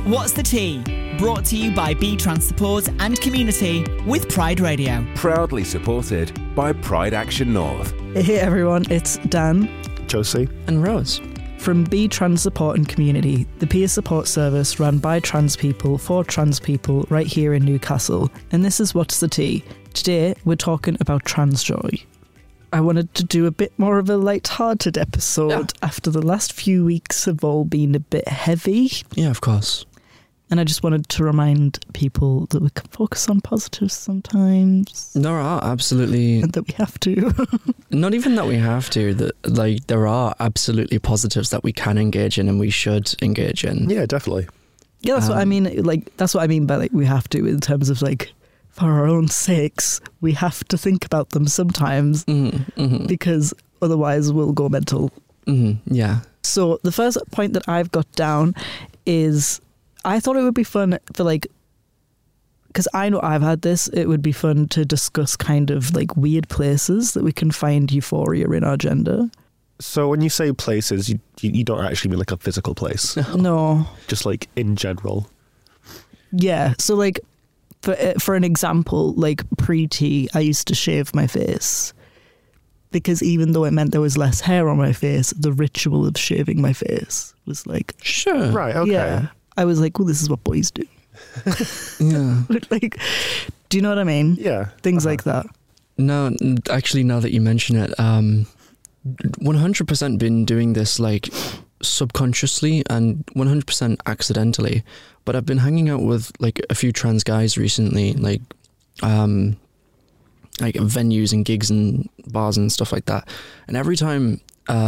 What's the Tea? Brought to you by B Trans Support and Community with Pride Radio. Proudly supported by Pride Action North. Hey everyone, it's Dan, Josie, and Rose from B Trans Support and Community, the peer support service run by trans people for trans people right here in Newcastle. And this is What's the Tea? Today we're talking about trans joy. I wanted to do a bit more of a light-hearted episode after the last few weeks have all been a bit heavy. Yeah, of course. And I just wanted to remind people that we can focus on positives sometimes. There are absolutely... And that we have to. Not even that we have to. There are absolutely positives that we can engage in and we should engage in. Yeah, definitely. Yeah, that's what I mean. That's what I mean by we have to, in terms of for our own sakes, we have to think about them sometimes because otherwise we'll go mental. Yeah. So the first point that I've got down is... I thought it would be fun for because I know I've had this, it would be fun to discuss kind of weird places that we can find euphoria in our gender. So when you say places, you don't actually mean a physical place? No. Just in general? Yeah. So for an example, pre-T, I used to shave my face because even though it meant there was less hair on my face, the ritual of shaving my face was Sure. Right, okay. Yeah. I was well, this is what boys do. Yeah. Do you know what I mean? Yeah. Things like that. No, actually, now that you mention it, 100% been doing this subconsciously and 100% accidentally. But I've been hanging out with a few trans guys recently, venues and gigs and bars and stuff like that. And every time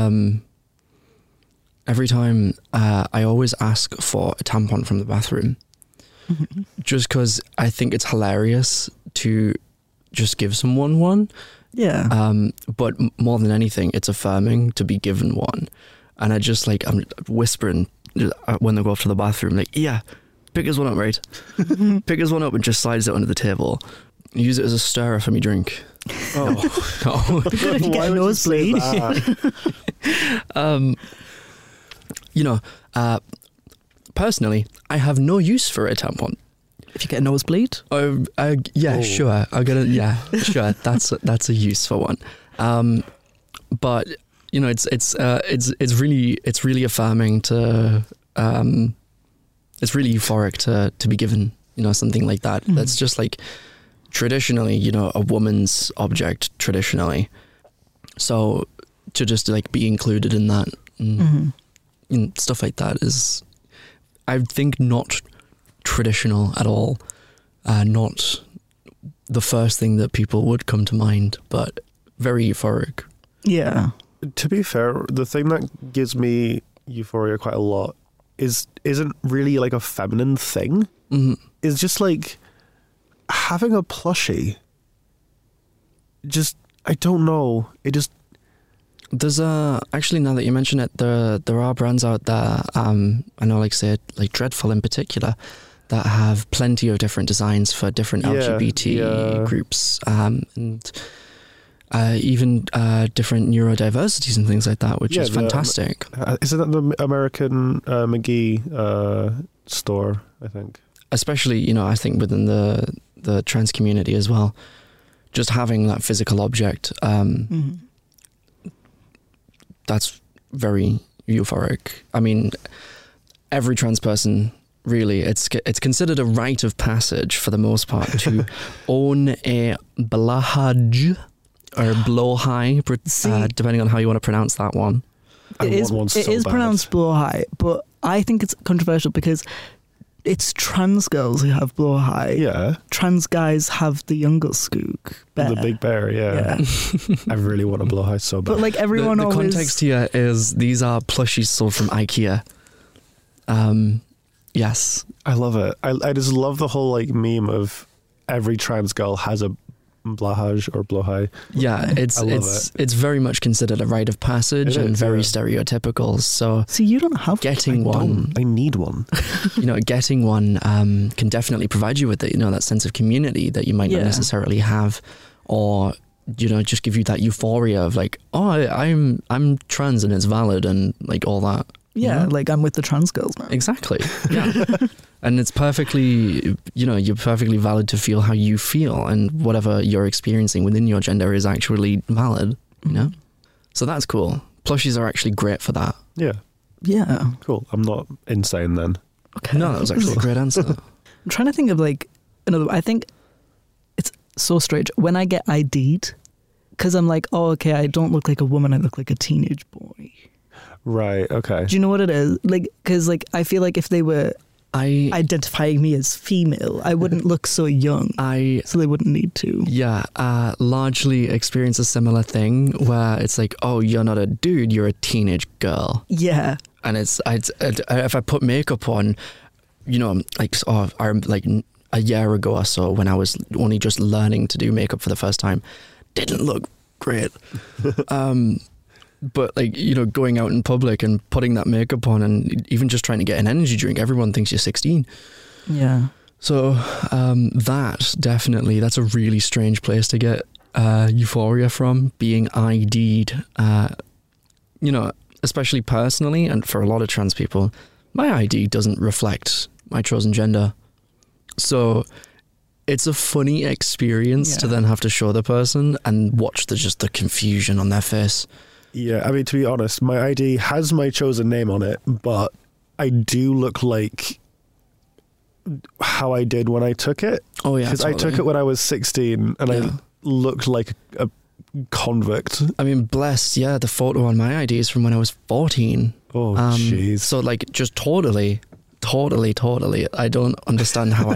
I always ask for a tampon from the bathroom, just because I think it's hilarious to just give someone one. Yeah. But more than anything, it's affirming to be given one. And I just I'm whispering when they go off to the bathroom, yeah, pick us one up, right? Pick us one up and just slides it under the table. Use it as a stirrer for me drink. Oh. No. Good if you get a nosebleed. Personally, I have no use for a tampon. If you get a nosebleed? Sure. I'll get it. Yeah, sure. That's a use for one. But it's really affirming to. It's really euphoric to be given something like that. That's just traditionally a woman's object traditionally. So to just be included in that. And stuff like that is, I think, not traditional at all. Not the first thing that people would come to mind, but very euphoric. Yeah. To be fair, the thing that gives me euphoria quite a lot isn't really a feminine thing. It's just having a plushie. Just, I don't know. It just... There's actually, now that you mention it, there are brands out there, I know say Dreadful in particular, that have plenty of different designs for different LGBT groups, and even different neurodiversities and things like that, which is fantastic. Isn't that the American McGee store, I think? Especially, I think within the trans community as well, just having that physical object, that's very euphoric. I mean, every trans person, really, it's considered a rite of passage for the most part to own a blowhaj or blowhigh, depending on how you want to pronounce that one. It is pronounced blowhigh, but I think it's controversial because it's trans girls who have blowhigh. Yeah. Trans guys have the younger skook bear. The big bear, yeah. I really want a blowhigh so bad. But everyone the always... context here is these are plushies sold from IKEA. Yes. I love it. I just love the whole like meme of every trans girl has a blahaj or blowhigh. Yeah, it's very much considered a rite of passage and very stereotypical. So you don't have getting one. I need one. Getting one can definitely provide you with that sense of community that you might not necessarily have, or just give you that euphoria of like, oh, I'm trans and it's valid and like all that. Yeah, know? like I'm with the trans girls now. Exactly. Yeah. And it's perfectly, you're perfectly valid to feel how you feel, and whatever you're experiencing within your gender is actually valid, you know? So that's cool. Plushies are actually great for that. Yeah. Yeah. Cool. I'm not insane then. Okay. No, that was actually a great answer. I'm trying to think of like another. I think it's so strange when I get ID'd, because I'm like, oh, okay, I don't look like a woman. I look like a teenage boy. Right. Okay. Do you know what it is? Like, because like I feel like if they were I identifying me as female, I wouldn't look so young. So they wouldn't need to. Largely experience a similar thing where it's like, oh, you're not a dude, you're a teenage girl. Yeah. And it's if I put makeup on, I'm like a year ago or so when I was only just learning to do makeup for the first time, didn't look great. But like, going out in public and putting that makeup on and even just trying to get an energy drink, everyone thinks you're 16. Yeah. So that's a really strange place to get euphoria from, being ID'd, especially personally, and for a lot of trans people, my ID doesn't reflect my chosen gender. So it's a funny experience to then have to show the person and watch the confusion on their face. Yeah, I mean, to be honest, my ID has my chosen name on it, but I do look like how I did when I took it. Oh, yeah. Because I took it when I was 16 and I looked like a convict. I mean, blessed, the photo on my ID is from when I was 14. Oh, jeez. So, like, just totally. I don't understand how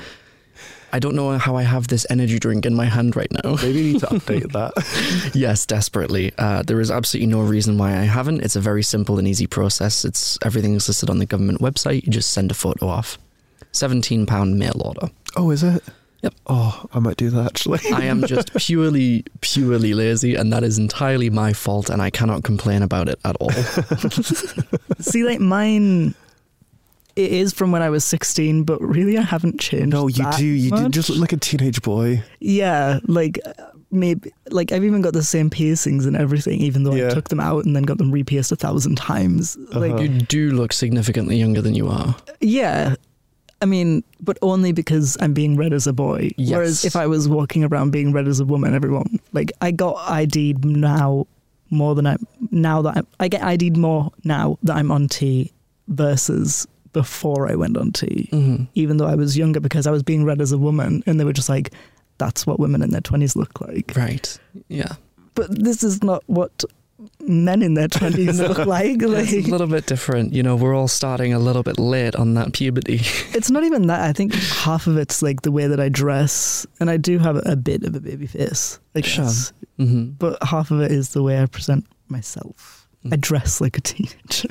I don't know how I have this energy drink in my hand right now. Maybe you need to update that. Yes, desperately. There is absolutely no reason why I haven't. It's a very simple and easy process. Everything is listed on the government website. You just send a photo off. £17 mail order. Oh, is it? Yep. Oh, I might do that actually. I am just purely lazy, and that is entirely my fault, and I cannot complain about it at all. See, like mine, it is from when I was 16, but really I haven't changed. No, you do. You do just look like a teenage boy. Yeah, like maybe, like I've even got the same piercings and everything, even though I took them out and then got them re-pierced 1,000 times. Like you do look significantly younger than you are. Yeah. I mean, but only because I'm being read as a boy. Yes. Whereas if I was walking around being read as a woman, everyone, like, I got ID'd now more than I get ID'd more now that I'm on T versus before I went on T. Mm-hmm. Even though I was younger, because I was being read as a woman and they were just like, that's what women in their 20s look like. Right. Yeah. But this is not what men in their 20s look like. It's a little bit different. We're all starting a little bit late on that puberty. It's not even that. I think half of it's like the way that I dress, and I do have a bit of a baby face, I guess. Mm-hmm. But half of it is the way I present myself. I dress like a teenager.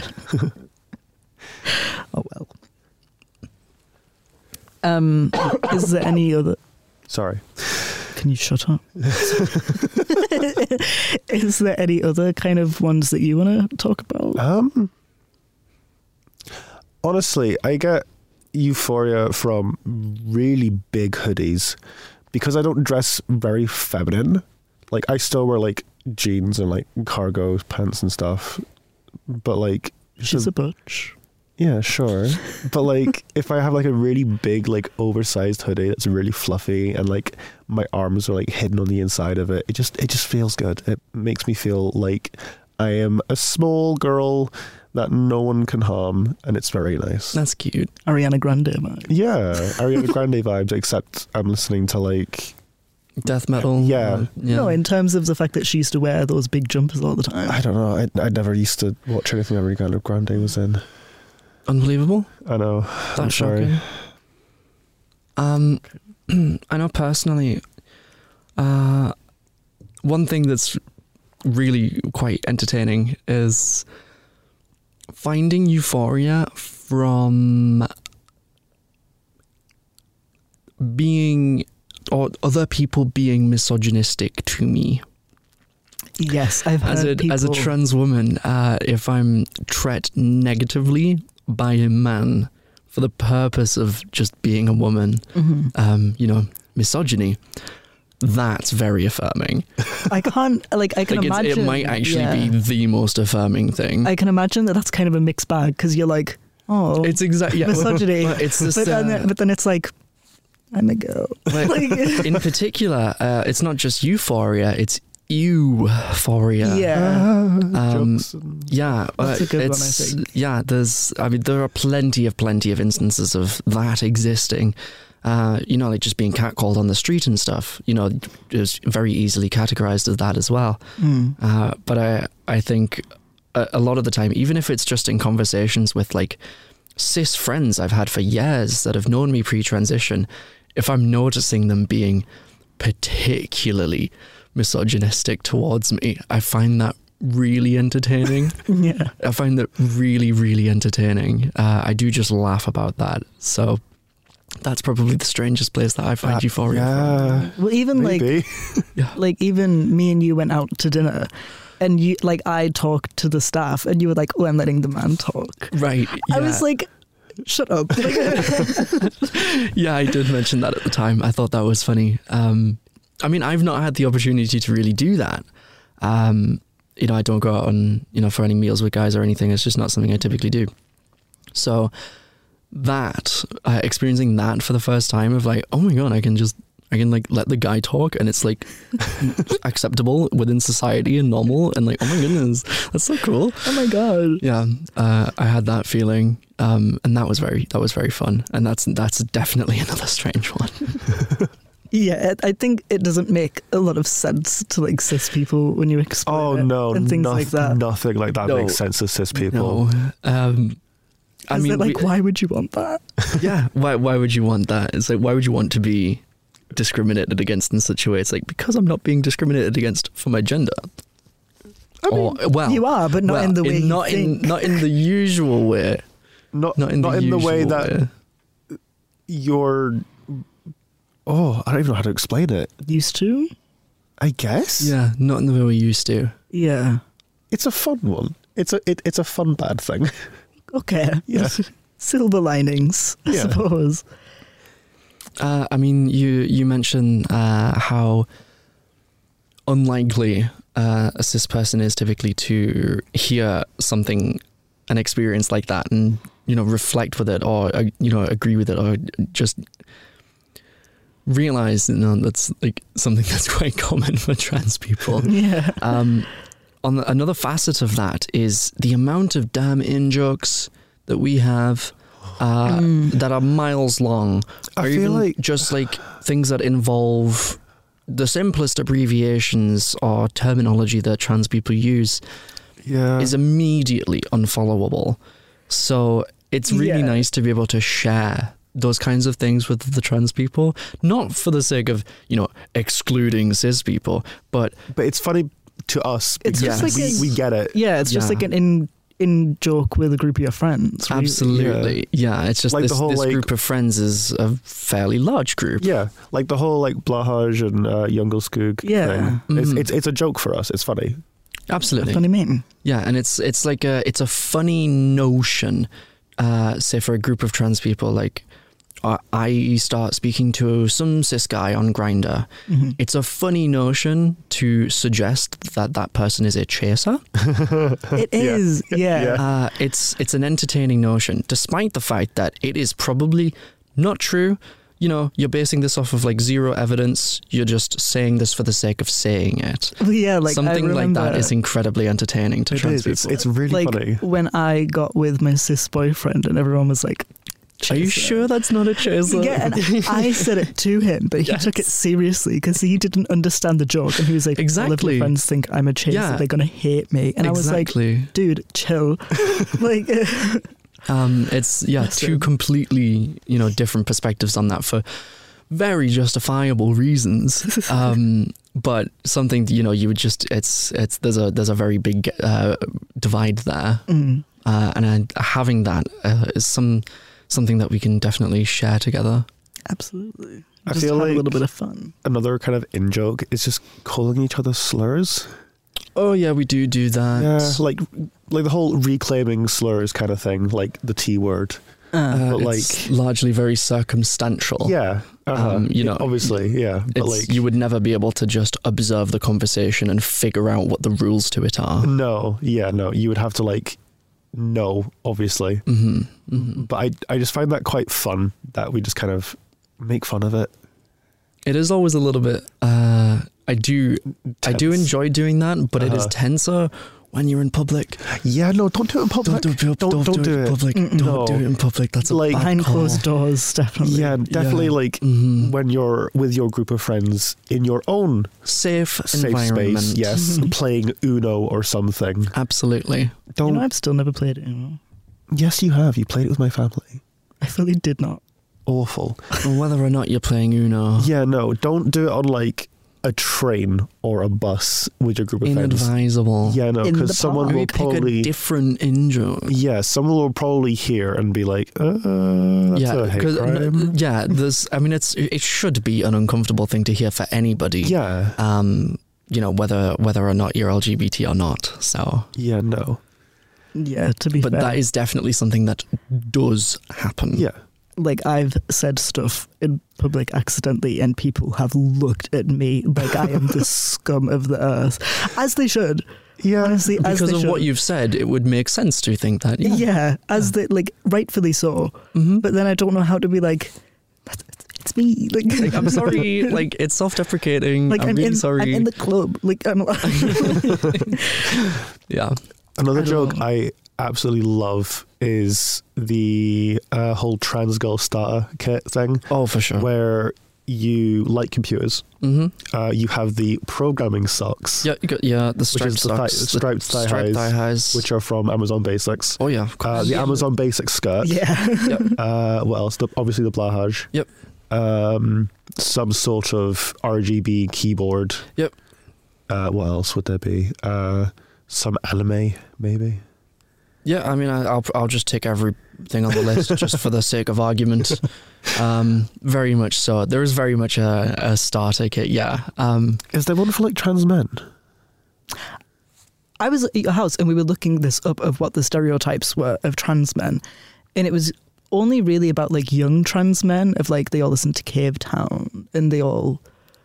Oh well. Is there any other... Sorry. Can you shut up? Is there any other kind of ones that you want to talk about? Honestly, I get euphoria from really big hoodies because I don't dress very feminine. Like, I still wear like jeans and like cargo pants and stuff, but like... She's a butch. Yeah, sure. But like, if I have like a really big, like oversized hoodie that's really fluffy and like my arms are like hidden on the inside of it, it just feels good. It makes me feel like I am a small girl that no one can harm, and it's very nice. That's cute. Ariana Grande vibes. Yeah, Ariana Grande vibes, except I'm listening to like... death metal. Yeah. No, in terms of the fact that she used to wear those big jumpers all the time. I don't know. I never used to watch anything Ariana Grande was in. Unbelievable. I know. That's I'm sorry. Shocking. I know personally, one thing that's really quite entertaining is finding euphoria from being, or other people being misogynistic to me. Yes, I've heard as a trans woman, if I'm treated negatively by a man for the purpose of just being a woman, misogyny, that's very affirming. I can imagine. It might actually be the most affirming thing. I can imagine that's kind of a mixed bag because you're like, oh, it's exactly misogyny. Well, it's just, but then it's like, I'm a girl. In particular, it's not just euphoria; it's euphoria. Yeah. Yeah, that's a good one, I think. Yeah, there are plenty of instances of that existing. Like just being catcalled on the street and stuff, is very easily categorized as that as well. But I think a lot of the time, even if it's just in conversations with like cis friends I've had for years that have known me pre-transition, if I'm noticing them being particularly misogynistic towards me, I find that really entertaining. Yeah. I find that really, really entertaining. I do just laugh about that. So that's probably the strangest place that I find euphoria from. Well, even maybe. like even me and you went out to dinner, and you like I talked to the staff, and you were like, "Oh, I'm letting the man talk." Right. Yeah. I was like, "Shut up." Yeah, I did mention that at the time. I thought that was funny. I mean, I've not had the opportunity to really do that. I don't go out on for any meals with guys or anything. It's just not something I typically do. So that experiencing that for the first time of like, oh my god, I can like let the guy talk and it's like acceptable within society and normal and like, oh my goodness, that's so cool. Oh my god. Yeah, I had that feeling, and that was very fun, and that's definitely another strange one. Yeah, I think it doesn't make a lot of sense to like cis people when you explain it and things like that. Nothing like that makes sense to cis people. No. I mean, why would you want that? Yeah, why would you want that? It's like, why would you want to be discriminated against in such a way? It's like, because I'm not being discriminated against for my gender. I mean, you are, but not in the way not in the usual way. Not in the way that you're. Oh, I don't even know how to explain it. Used to? I guess. Yeah, not in the way we used to. Yeah. It's a fun one. It's a fun bad thing. Okay. Yeah. Silver linings, I suppose. I mean, you mentioned how unlikely a cis person is typically to hear something, an experience like that, and reflect with it, or agree with it, or just realize that's like something that's quite common for trans people. Yeah. Another facet of that is the amount of damn in-jokes that we have that are miles long. I feel like just like things that involve the simplest abbreviations or terminology that trans people use is immediately unfollowable. So it's really nice to be able to share those kinds of things with the trans people, not for the sake of excluding cis people, but it's funny to us. It's just like we get it. Yeah, it's just like an in joke with a group of your friends. Really. Absolutely, yeah. It's just like this group of friends is a fairly large group. Yeah, like the whole like Blahaj and Jungelskog thing. Mm-hmm. It's a joke for us. It's funny. Absolutely. Funny meme. Yeah, and it's like it's a funny notion. Say for a group of trans people, like. I start speaking to some cis guy on Grindr. Mm-hmm. It's a funny notion to suggest that person is a chaser. It is, yeah. It's an entertaining notion, despite the fact that it is probably not true. You're basing this off of like zero evidence. You're just saying this for the sake of saying it. Yeah, like something like that is incredibly entertaining to trans people. It's really funny. When I got with my cis boyfriend, and everyone was like, chaser. Are you sure that's not a chaser? Yeah, and I said it to him, but he took it seriously because he didn't understand the joke, and he was like, exactly. All of my friends think I'm a chaser, they're going to hate me. And I was like, dude, chill. Like, it's two completely different perspectives on that for very justifiable reasons. But something you would just there's a very big divide there, and having that is something that we can definitely share together. Absolutely. I just feel have like a little bit of fun. Another kind of in-joke is just calling each other slurs. Oh yeah, we do that. Yeah, like the whole reclaiming slurs kind of thing, like the T word. but it's largely very circumstantial. yeah, you know, obviously, yeah, but It's, you would never be able to just observe the conversation and figure out what the rules to it are. no, you would have to know, obviously. But I just find that quite fun that we just kind of make fun of it. It is always a little bit. I do enjoy doing that, but it is tenser when you're in public. Yeah, no, don't do it in public. Don't do it in public. Don't do it in public. That's a bad Behind call. closed doors, definitely. Yeah, definitely. When you're with your group of friends in your own safe space, environment. yes, playing Uno or something. Absolutely. Don't. I've still never played it anymore. Yes, you have. You played it with my family. I fully did not. Awful. Whether or not you're playing Uno. Yeah, no, don't do it on a train or a bus with your group of friends. Inadvisable. Yeah, no, In the because someone park. will Pick a probably. different enjoy. Yeah, someone will probably hear and be like, that's a hate crime. There's. I mean, it should be an uncomfortable thing to hear for anybody. Yeah. You know, whether or not you're LGBT or not. So. Yeah, no. Yeah, to be But fair. that is definitely something that does happen. Yeah. I've said stuff in public accidentally and people have looked at me like I am the scum of the earth. As they should. Yeah. Honestly, as Because they of should. what you've said, it would make sense to think that. Yeah, as they, rightfully so. Mm-hmm. But then I don't know how to be it's me. I'm sorry. It's self-deprecating. I'm really sorry. I'm in the club. Yeah. Another I don't joke know. I absolutely love is the whole trans girl starter kit thing, Oh, for sure. where you like computers. Mm-hmm. You have the programming socks, Yeah, you got the which striped is the socks, striped thigh highs, which are from Amazon Basics. oh yeah, of course. The Amazon Basics skirt. Yeah. What else? Obviously the blahage. Yep. Some sort of RGB keyboard. Yep. What else would there be? Some anime, maybe. Yeah, I mean, I'll just take everything on the list just for the sake of argument. Very much so. There is very much a starter kit. Yeah. Is there one for trans men? I was at your house and we were looking this up of what the stereotypes were of trans men, and it was only really about young trans men of they all listen to Cave Town and they all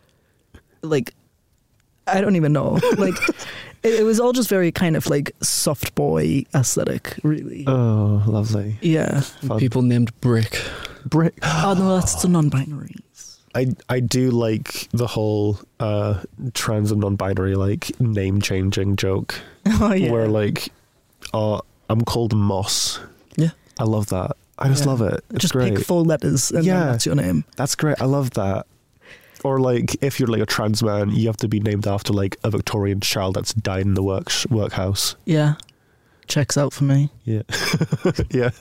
I don't even know it was all just very kind of soft boy aesthetic, really. Oh, lovely. Yeah. Fun. People named Brick. Brick. Oh no, that's the non-binaries. I do like the whole trans and non-binary name changing joke. Oh yeah. Where I'm called Moss. Yeah. I love that. I just love it. It's just great. pick 4 letters and then that's your name. That's great. I love that. Or if you're a trans man, you have to be named after a Victorian child that's died in the workhouse. Yeah. Checks out for me. Yeah. Yeah.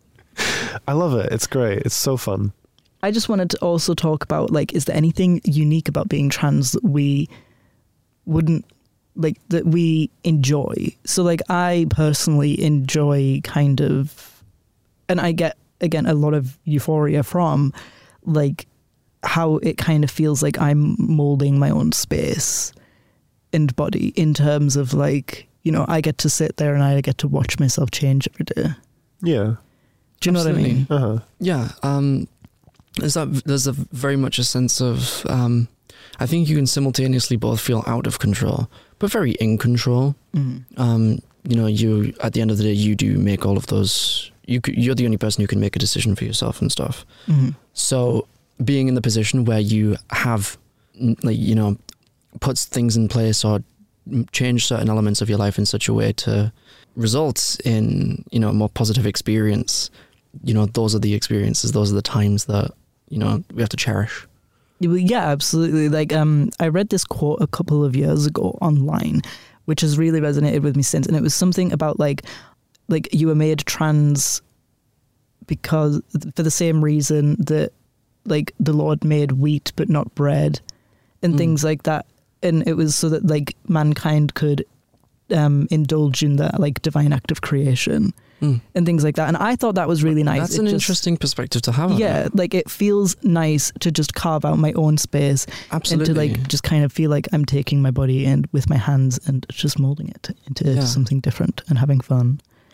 I love it. It's great. It's so fun. I just wanted to also talk about is there anything unique about being trans that we wouldn't that we enjoy? So I personally enjoy kind of, and I get again a lot of euphoria from how it kind of feels like I'm molding my own space and body in terms of I get to sit there and I get to watch myself change every day. Yeah. Do you know what I mean? Uh-huh. Yeah. There's a very much a sense of I think you can simultaneously both feel out of control but very in control. You at the end of the day you do make all of those. You're the only person who can make a decision for yourself and stuff. Mm-hmm. So being in the position where you have puts things in place or change certain elements of your life in such a way to result in a more positive experience, those are the experiences, those are the times that we have to cherish. Yeah, absolutely. I read this quote a couple of years ago online, which has really resonated with me since, and it was something about you were made trans because for the same reason that the Lord made wheat but not bread and things like that, and it was so that mankind could indulge in that divine act of creation and things like that. And I thought that was really nice. That's an interesting perspective to have. Yeah, it feels nice to just carve out my own space. Absolutely. And to just kind of feel like I'm taking my body and with my hands and just molding it into something different and having fun.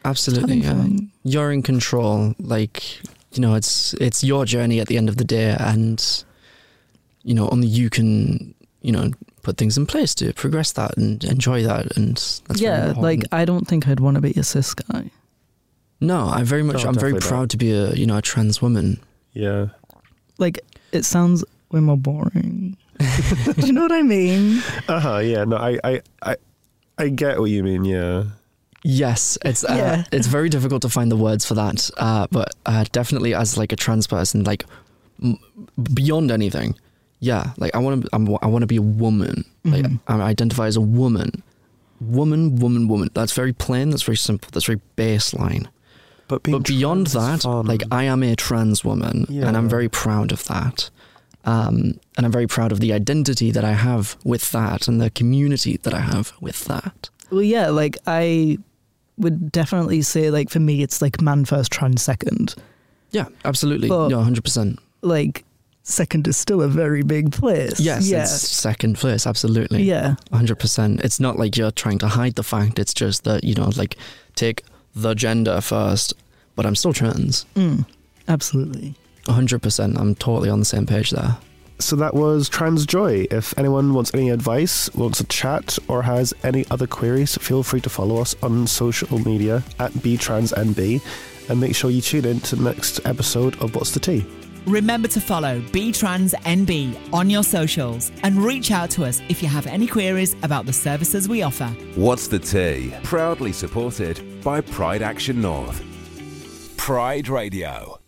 Absolutely, yeah. Terrifying. You're in control. Like, you know, it's your journey at the end of the day, and you know, only you can, you know, put things in place to progress that and enjoy that, and that's very Yeah, important. like I don't think I'd want to be a cis guy. No, I'm very definitely proud not. to be a trans woman. Yeah. Like it sounds way more boring. Do you know what I mean? Yeah. No, I get what you mean. Yeah. Yes, it's Yeah. it's very difficult to find the words for that, but definitely as like a trans person, like beyond anything, yeah. Like I want to be a woman. Like I identify as a woman. That's very plain. That's very simple. That's very baseline. But Beyond that, fun. like I am a trans woman, Yeah. and I'm very proud of that. And I'm very proud of the identity that I have with that, and the community that I have with that. Well, yeah, like I would definitely say, like for me, it's like man first, trans second. Yeah, absolutely. But- Yeah, 100%. Like second is still a very big place. Yes, yeah, it's second place, absolutely. yeah, 100%. It's not like you're trying to hide the fact, it's just that, you know, like take the gender first, but I'm still trans. absolutely. 100%. I'm totally on the same page there. So that was Trans Joy. If anyone wants any advice, wants to chat, or has any other queries, feel free to follow us on social media at BTransNB, and make sure you tune in to the next episode of What's the Tea. Remember to follow BTransNB on your socials and reach out to us if you have any queries about the services we offer. What's the Tea? Proudly supported by Pride Action North. Pride Radio.